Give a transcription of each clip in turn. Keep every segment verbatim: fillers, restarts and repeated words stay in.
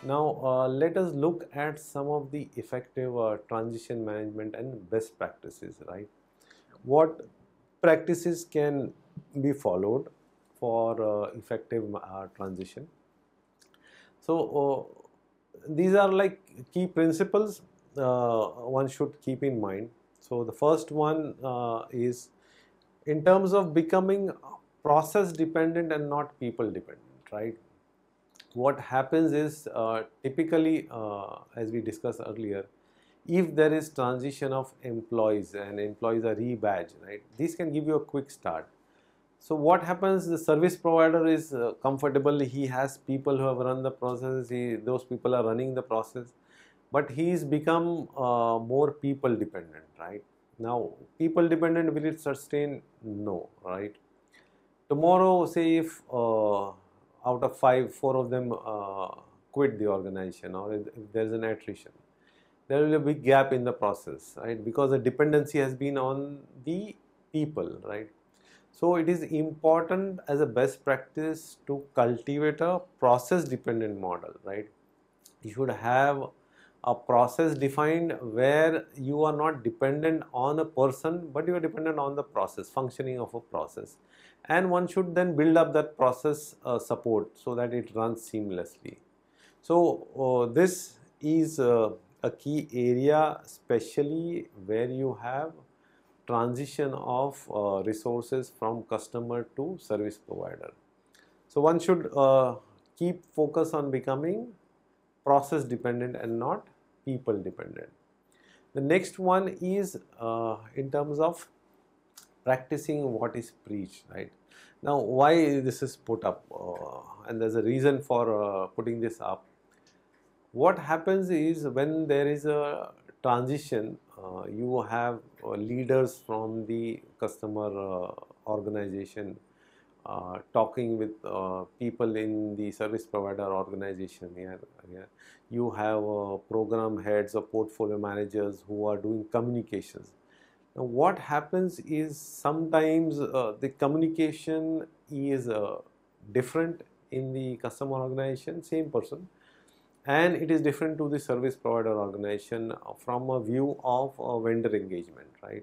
Now, uh, let us look at some of the effective uh, transition management and best practices, right? What practices can be followed for uh, effective uh, transition? So, uh, these are like key principles uh, one should keep in mind. So, the first one uh, is in terms of becoming process dependent and not people dependent, right? What happens is uh, typically, uh, as we discussed earlier, if there is transition of employees and employees are rebadged, right, this can give you a quick start. So what happens, the service provider is uh, comfortable, he has people who have run the process, he, those people are running the process, but he's become uh, more people dependent, right? Now, people dependent, will it sustain? No, right? Tomorrow, say if uh, out of five, four of them uh, quit the organization, or if there's an attrition, there will be a big gap in the process, right? Because the dependency has been on the people, right? So it is important as a best practice to cultivate a process dependent model, right? You should have a process defined where you are not dependent on a person, but you are dependent on the process, functioning of a process. And one should then build up that process uh, support so that it runs seamlessly. So uh, this is uh, a key area, especially where you have transition of uh, resources from customer to service provider. So one should uh, keep focus on becoming process dependent and not people dependent. The next one is uh, in terms of practicing what is preached, right? Now, why this is put up, uh, and there's a reason for uh, putting this up. What happens is when there is a transition, uh, you have uh, leaders from the customer uh, organization uh, talking with uh, people in the service provider organization here. here. You have uh, program heads or portfolio managers who are doing communications. Now, what happens is sometimes uh, the communication is uh, different in the customer organization, same person, and it is different to the service provider organization from a view of a vendor engagement, right?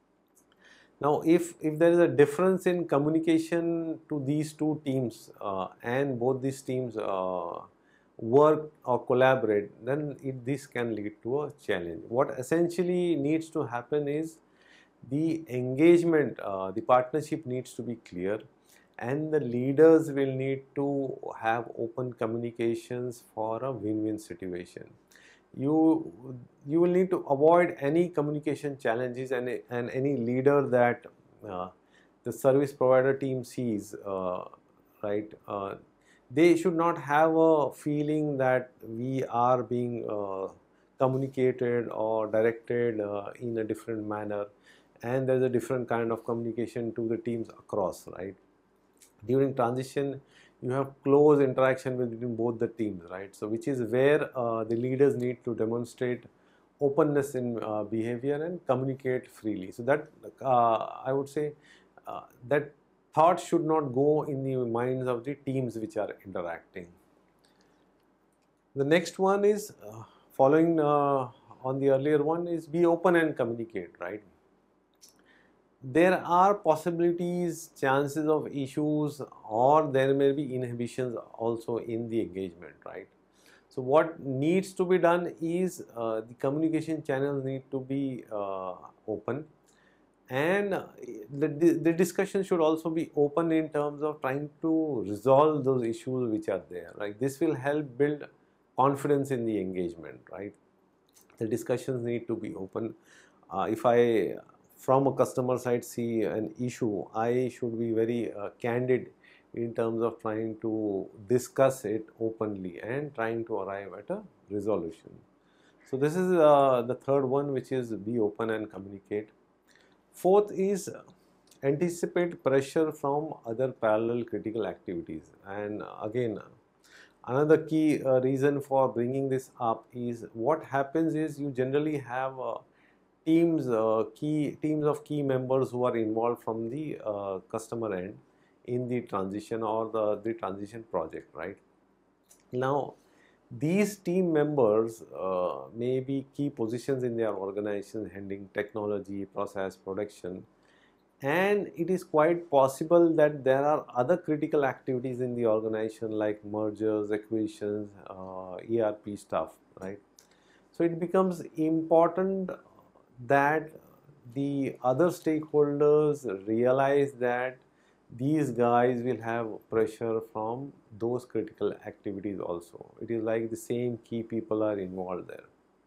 Now, if, if there is a difference in communication to these two teams uh, and both these teams uh, work or collaborate, then it, this can lead to a challenge. What essentially needs to happen is the engagement, uh, the partnership needs to be clear, and the leaders will need to have open communications for a win-win situation. You you will need to avoid any communication challenges, and, and any leader that uh, the service provider team sees, uh, right, uh, they should not have a feeling that we are being uh, communicated or directed uh, in a different manner, and there's a different kind of communication to the teams across, right? During transition, you have close interaction between both the teams, right? So which is where uh, the leaders need to demonstrate openness in uh, behavior and communicate freely. So that uh, I would say uh, that thought should not go in the minds of the teams which are interacting. The next one is uh, following uh, on the earlier one is be open and communicate, right? There are possibilities, chances of issues, or there may be inhibitions also in the engagement, right? So what needs to be done is uh, the communication channels need to be uh, open, and the, the discussion should also be open in terms of trying to resolve those issues which are there, right? This will help build confidence in the engagement, right? The discussions need to be open. Uh, if I from a customer side see an issue, I should be very uh, candid in terms of trying to discuss it openly and trying to arrive at a resolution. So this is uh, the third one, which is be open and communicate. Fourth is anticipate pressure from other parallel critical activities. And again, another key uh, reason for bringing this up is what happens is you generally have uh, teams, uh, key teams of key members who are involved from the uh, customer end in the transition or the, the transition project, right? Now, These team members uh, may be key positions in their organization, handling technology, process, production, and it is quite possible that there are other critical activities in the organization like mergers, acquisitions, uh, E R P stuff, right? So it becomes important that the other stakeholders realize that these guys will have pressure from those critical activities also. It is like the same key people are involved there.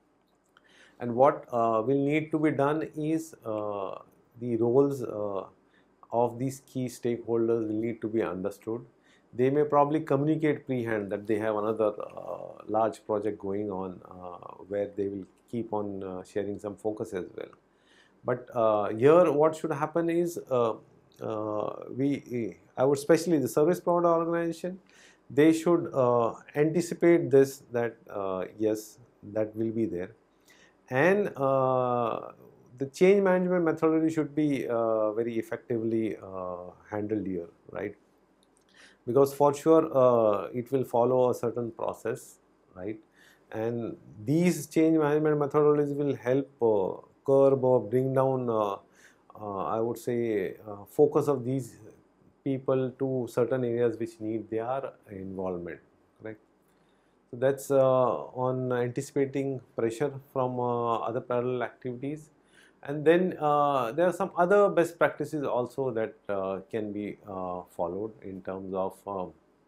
And what uh, will need to be done is uh, the roles uh, of these key stakeholders will need to be understood. They may probably communicate pre-hand that they have another uh, large project going on uh, where they will keep on uh, sharing some focus as well. But uh, here what should happen is uh, uh, we, I would especially the service provider organization, they should uh, anticipate this, that uh, yes, that will be there. And uh, the change management methodology should be uh, very effectively uh, handled here, right? Because for sure uh, it will follow a certain process, right? And these change management methodologies will help uh, curb or bring down, uh, uh, I would say, uh, focus of these people to certain areas which need their involvement, correct? So that's uh, on anticipating pressure from uh, other parallel activities. And then uh, there are some other best practices also that uh, can be uh, followed in terms of um,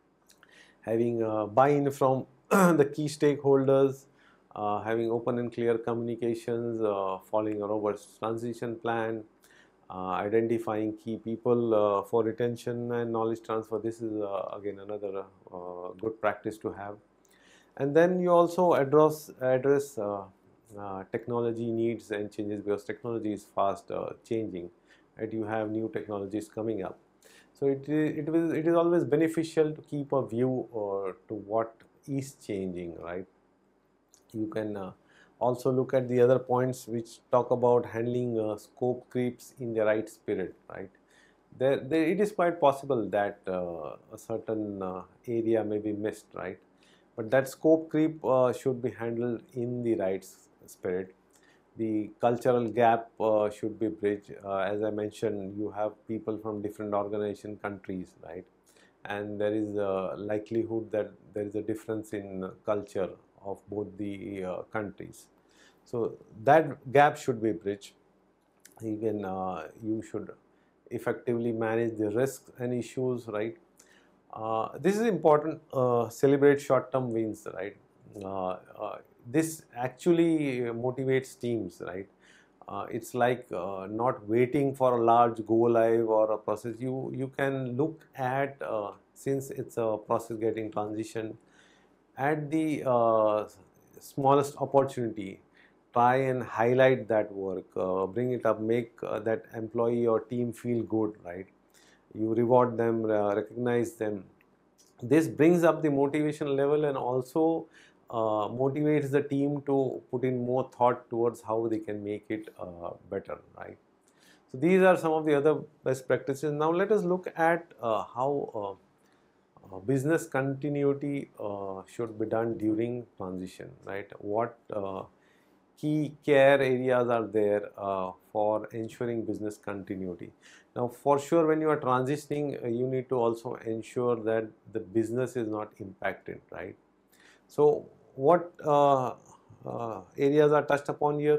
having uh, buy-in from the key stakeholders, uh, having open and clear communications, uh, following a robust transition plan, uh, identifying key people uh, for retention and knowledge transfer. This is uh, again another uh, good practice to have. And then you also address address uh, uh, technology needs and changes, because technology is fast uh, changing, and you have new technologies coming up. So it it is it is always beneficial to keep a view uh, to what is changing, right? You can uh, also look at the other points which talk about handling uh, scope creeps in the right spirit, right? There, there it is quite possible that uh, a certain uh, area may be missed, right? But that scope creep uh, should be handled in the right spirit. The cultural gap uh, should be bridged. Uh, as I mentioned, you have people from different organization countries, right? And there is a likelihood that there is a difference in culture of both the uh, countries. So that gap should be bridged. Even uh, you should effectively manage the risks and issues, right? Uh, this is important. Uh, celebrate short-term wins, right? Uh, uh, this actually motivates teams, right? Uh, it's like uh, not waiting for a large go live or a process. You you can look at uh, since it's a process getting transitioned, at the uh, smallest opportunity. Try and highlight that work, uh, bring it up, make uh, that employee or team feel good, right? You reward them, uh, recognize them. This brings up the motivation level and also uh, motivates the team to put in more thought towards how they can make it uh, better, right? So these are some of the other best practices. Now let us look at uh, how uh, uh, business continuity uh, should be done during transition, right? What uh, key care areas are there uh, for ensuring business continuity. Now, for sure, when you are transitioning, uh, you need to also ensure that the business is not impacted, right? So, what uh, uh, areas are touched upon here?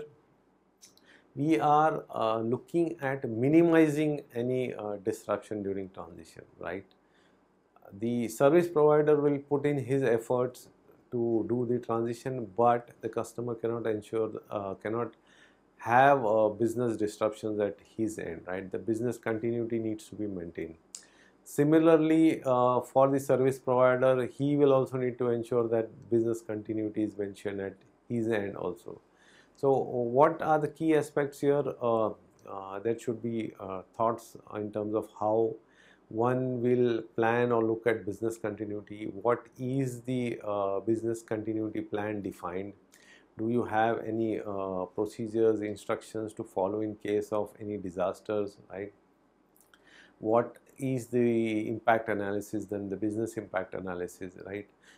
We are uh, looking at minimizing any uh, disruption during transition, right? The service provider will put in his efforts to do the transition, but the customer cannot ensure, uh, cannot have uh, business disruptions at his end, right? The business continuity needs to be maintained. Similarly, uh, for the service provider, he will also need to ensure that business continuity is mentioned at his end also. So, what are the key aspects here? Uh, uh, there should be uh, thoughts in terms of how one will plan or look at business continuity. What is the uh, business continuity plan defined? Do you have any uh, procedures, instructions to follow in case of any disasters, right? What is the impact analysis, then the business impact analysis, right?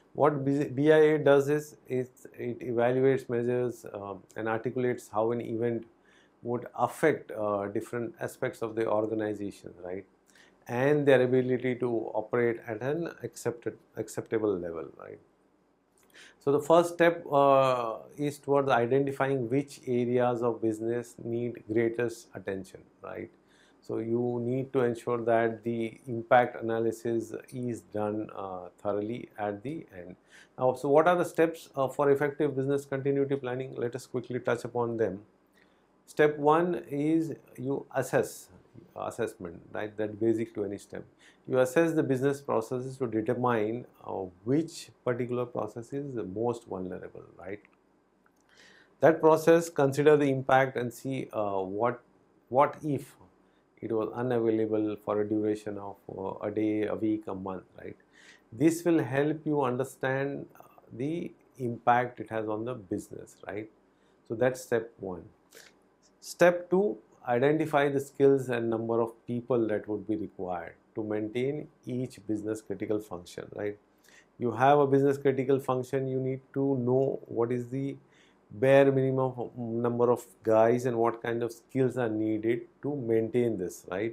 What B I A does is it, it evaluates, measures, um, and articulates how an event would affect uh, different aspects of the organization, right? And their ability to operate at an accepted, acceptable level, right? So the first step uh, is towards identifying which areas of business need greatest attention, right? So you need to ensure that the impact analysis is done uh, thoroughly at the end. Now, so what are the steps uh, for effective business continuity planning? Let us quickly touch upon them. Step one is you assess, assessment, right? That basic to any step. You assess the business processes to determine uh, which particular process is the most vulnerable, right? That process, consider the impact and see uh, what what if it was unavailable for a duration of uh, a day, a week, a month, right? This will help you understand uh, the impact it has on the business, right? So that's step one. Step two, identify the skills and number of people that would be required to maintain each business critical function, right? You have a business critical function, you need to know what is the bare minimum number of guys and what kind of skills are needed to maintain this, right?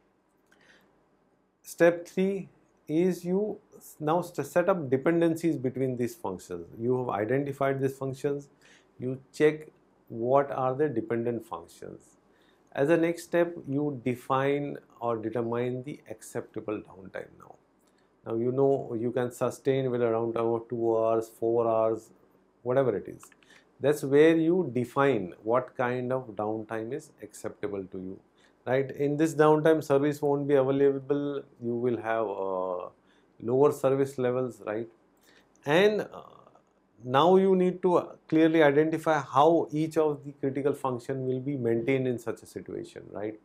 Step three is you now set up dependencies between these functions. You have identified these functions, you check what are the dependent functions. As a next step, you define or determine the acceptable downtime now. Now you know you can sustain with a downtime of two hours, four hours, whatever it is. That's where you define what kind of downtime is acceptable to you, right? In this downtime, service won't be available. You will have uh, lower service levels, right? And uh, now you need to clearly identify how each of the critical function will be maintained in such a situation, right?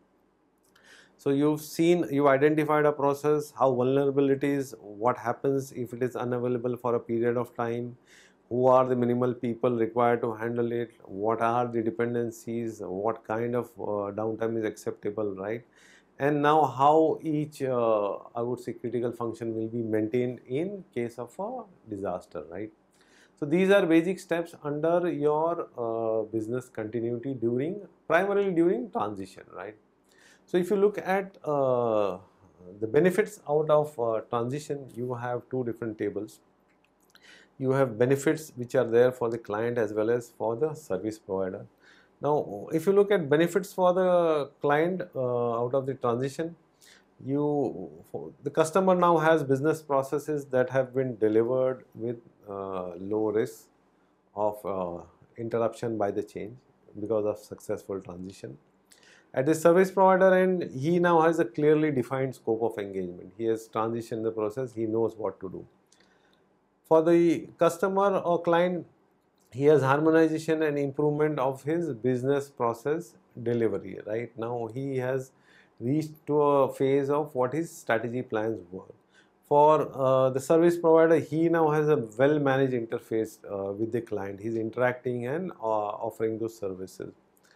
So you've seen, you identified a process, how vulnerable it is, what happens if it is unavailable for a period of time, who are the minimal people required to handle it, what are the dependencies, what kind of uh, downtime is acceptable, right? And now how each, uh, I would say, critical function will be maintained in case of a disaster, right? So these are basic steps under your uh, business continuity during, primarily during transition, right? So if you look at uh, the benefits out of uh, transition, you have two different tables. You have benefits which are there for the client as well as for the service provider. Now, if you look at benefits for the client uh, out of the transition, you the customer now has business processes that have been delivered with uh, low risk of uh, interruption by the change because of successful transition. At the service provider end, he now has a clearly defined scope of engagement. He has transitioned the process, he knows what to do. For the customer or client, he has harmonization and improvement of his business process delivery. Right now, he has reached to a phase of what his strategy plans were. For uh, the service provider, he now has a well managed interface uh, with the client. He's interacting and uh, offering those services.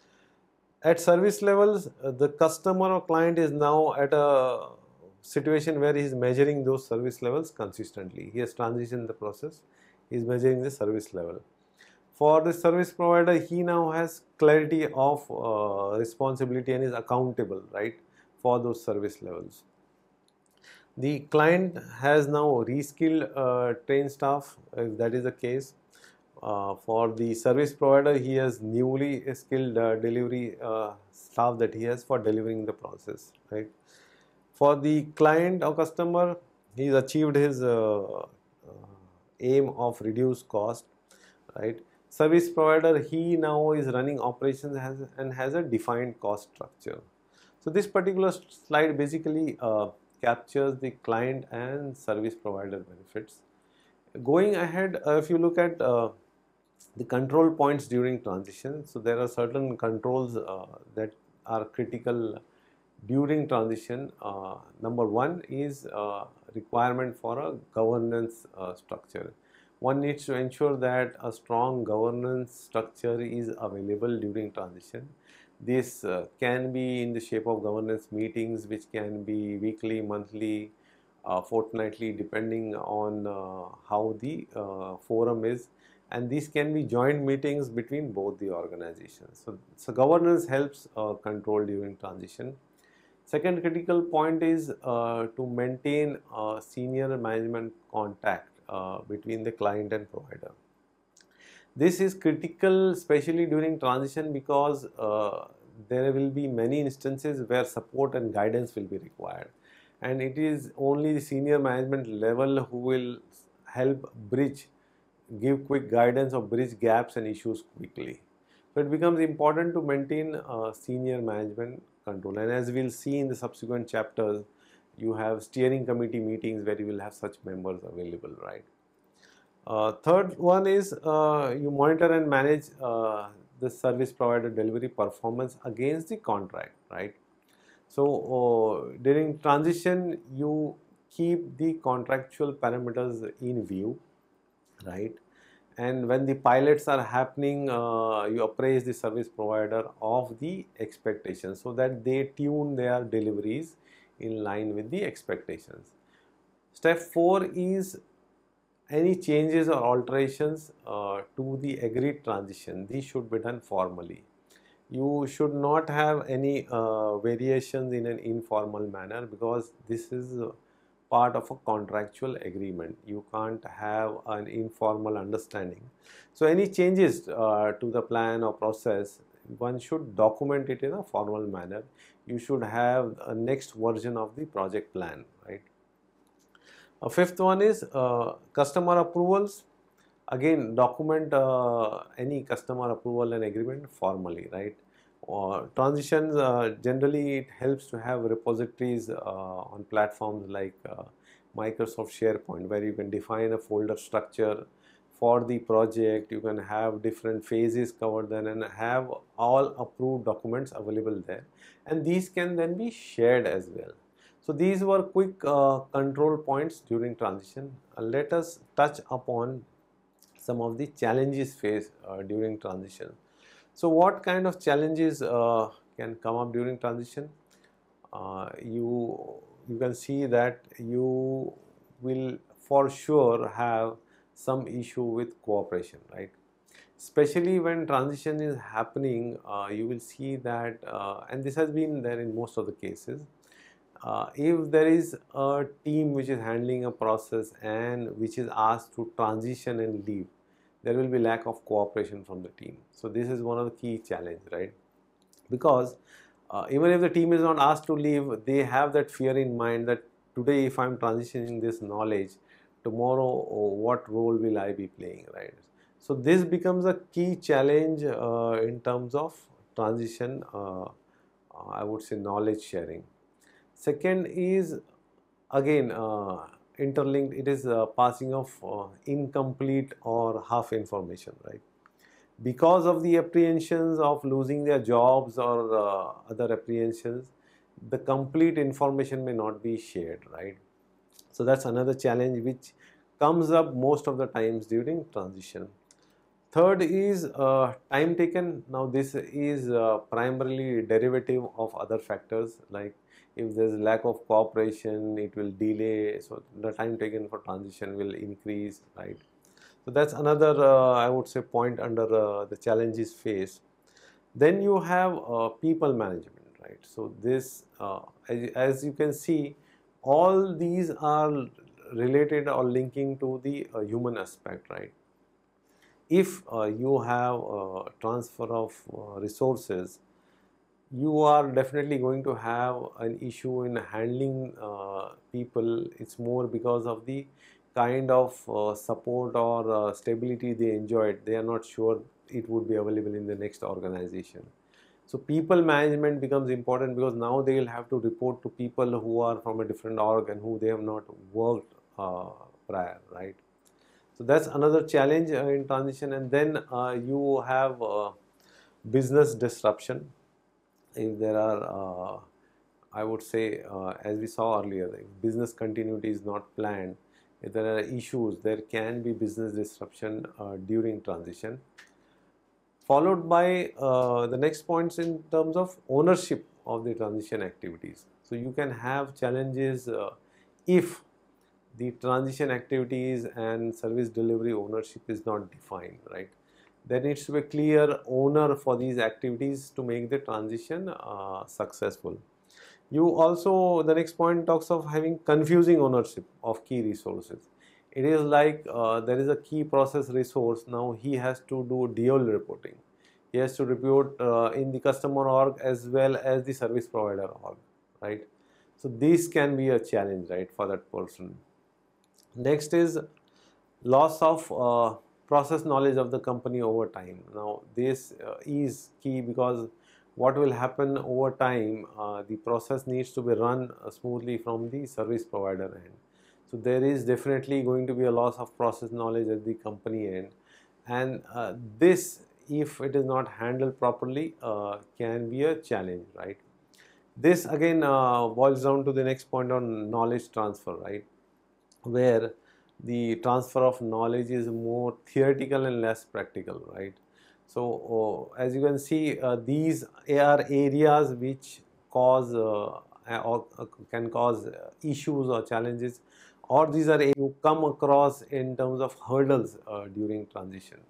At service levels, uh, the customer or client is now at a situation where he is measuring those service levels consistently. He has transitioned the process, he is measuring the service level. For the service provider, he now has clarity of uh, responsibility and is accountable, right, for those service levels. The client has now reskilled uh, trained staff, if that is the case. Uh, for the service provider, he has newly skilled uh, delivery uh, staff that he has for delivering the process, right? For the client or customer, he's achieved his uh, uh, aim of reduced cost, right? Service provider, he now is running operations has, and has a defined cost structure. So this particular slide basically uh, captures the client and service provider benefits. Going ahead, uh, if you look at uh, the control points during transition, so there are certain controls uh, that are critical during transition. Uh, number one is uh, requirement for a governance uh, structure. One needs to ensure that a strong governance structure is available during transition. This uh, can be in the shape of governance meetings, which can be weekly, monthly, uh, fortnightly, depending on uh, how the uh, forum is, and these can be joint meetings between both the organizations. So, so governance helps uh, control during transition. Second critical point is uh, to maintain uh, senior management contact uh, between the client and provider. This is critical, especially during transition, because uh, there will be many instances where support and guidance will be required, and it is only the senior management level who will help bridge, give quick guidance or bridge gaps and issues quickly. So it becomes important to maintain uh, senior management control, and as we'll see in the subsequent chapters, you have steering committee meetings where you will have such members available, right? Uh, third one is uh, you monitor and manage uh, the service provider delivery performance against the contract, right? So uh, during transition, you keep the contractual parameters in view, right? And when the pilots are happening, uh, you appraise the service provider of the expectations so that they tune their deliveries in line with the expectations. Step four is any changes or alterations uh, to the agreed transition. These should be done formally. You should not have any uh, variations in an informal manner, because this is part of a contractual agreement. You can't have an informal understanding. So any changes uh, to the plan or process, one should document it in a formal manner. You should have a next version of the project plan, right? A fifth one is uh, customer approvals. Again, document uh, any customer approval and agreement formally, right? Uh, transitions, uh, generally it helps to have repositories uh, on platforms like uh, Microsoft SharePoint, where you can define a folder structure for the project. You can have different phases covered then and have all approved documents available there, and these can then be shared as well. So these were quick uh, control points during transition. Uh, let us touch upon some of the challenges faced uh, during transition. So what kind of challenges uh, can come up during transition? Uh, you you can see that you will for sure have some issue with cooperation, right? Especially when transition is happening, uh, you will see that, uh, and this has been there in most of the cases, uh, if there is a team which is handling a process and which is asked to transition and leave, there will be lack of cooperation from the team. So this is one of the key challenges, right? Because uh, even if the team is not asked to leave, they have that fear in mind that today if I'm transitioning this knowledge, tomorrow oh, what role will I be playing, right? So this becomes a key challenge uh, in terms of transition, uh, I would say knowledge sharing. Second is again uh, interlinked, it is uh, passing of uh, incomplete or half information, right? Because of the apprehensions of losing their jobs or uh, other apprehensions, the complete information may not be shared, right? So that's another challenge which comes up most of the times during transition. Third is uh, time taken. Now this is uh, primarily derivative of other factors, like if there is lack of cooperation, it will delay, so the time taken for transition will increase, right? So that's another uh, I would say point under uh, the challenges faced. Then you have uh, people management, right? So this uh, as, as you can see, all these are related or linking to the uh, human aspect, right? If uh, you have a transfer of uh, resources, you are definitely going to have an issue in handling uh, people. It's more because of the kind of uh, support or uh, stability they enjoyed. They are not sure it would be available in the next organization. So people management becomes important, because now they will have to report to people who are from a different org and who they have not worked uh, prior, right? So that's another challenge uh, in transition. And then uh, you have uh, business disruption. If there are, uh, I would say, uh, as we saw earlier, if business continuity is not planned, if there are issues, there can be business disruption uh, during transition. Followed by uh, the next points in terms of ownership of the transition activities. So you can have challenges uh, if the transition activities and service delivery ownership is not defined, right? There needs to be a clear owner for these activities to make the transition uh, successful. You also, the next point talks of having confusing ownership of key resources. It is like uh, there is a key process resource. Now he has to do dual reporting. He has to report uh, in the customer org as well as the service provider org, right? So this can be a challenge, right, for that person. Next is loss of uh, process knowledge of the company over time. Now this uh, is key because what will happen over time, uh, the process needs to be run uh, smoothly from the service provider end. So there is definitely going to be a loss of process knowledge at the company end, and uh, this, if it is not handled properly, uh, can be a challenge, right? This again uh, boils down to the next point on knowledge transfer, right, where the transfer of knowledge is more theoretical and less practical, right? So uh, as you can see, uh, these are areas which cause uh, or uh, can cause issues or challenges, or these are areas you come across in terms of hurdles uh, during transition.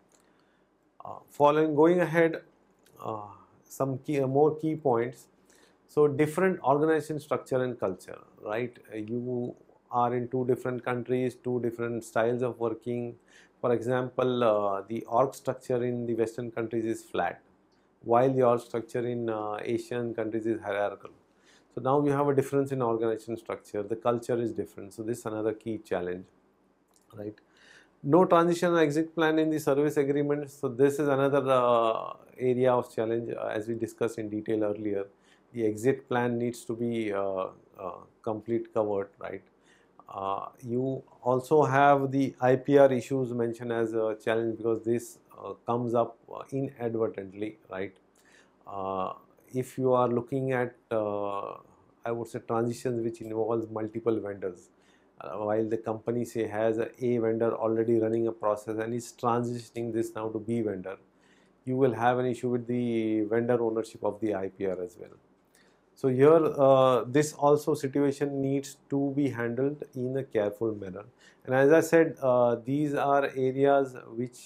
Uh, following, going ahead, uh, some key, uh, more key points. So different organization structure and culture, right? You are in two different countries, two different styles of working. For example, uh, the org structure in the Western countries is flat, while the org structure in uh, Asian countries is hierarchical. So now you have a difference in organization structure. The culture is different. So this is another key challenge, right? No transition or exit plan in the service agreement. So this is another uh, area of challenge, uh, as we discussed in detail earlier. The exit plan needs to be uh, uh, complete covered, right? Uh, you also have the I P R issues mentioned as a challenge because this uh, comes up uh, inadvertently, right? Uh, if you are looking at, uh, I would say, transitions which involves multiple vendors, uh, while the company say has a A vendor already running a process and is transitioning this now to B vendor, you will have an issue with the vendor ownership of the I P R as well. So here, uh, this also situation needs to be handled in a careful manner. And as I said, uh, these are areas which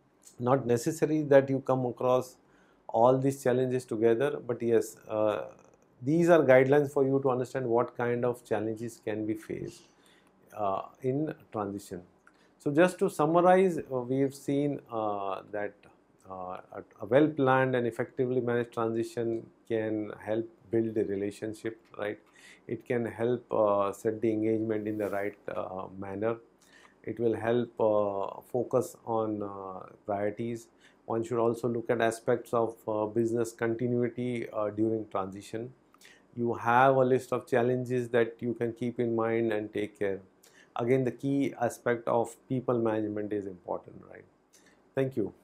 not necessary that you come across all these challenges together, but yes, uh, these are guidelines for you to understand what kind of challenges can be faced uh, in transition. So just to summarize, uh, we've seen uh, that uh, a well planned and effectively managed transition can help build a relationship, right? It can help uh, set the engagement in the right uh, manner. It will help uh, focus on uh, priorities. One should also look at aspects of uh, business continuity uh, during transition. You have a list of challenges that you can keep in mind and take care. Again, the key aspect of people management is important, right? Thank you.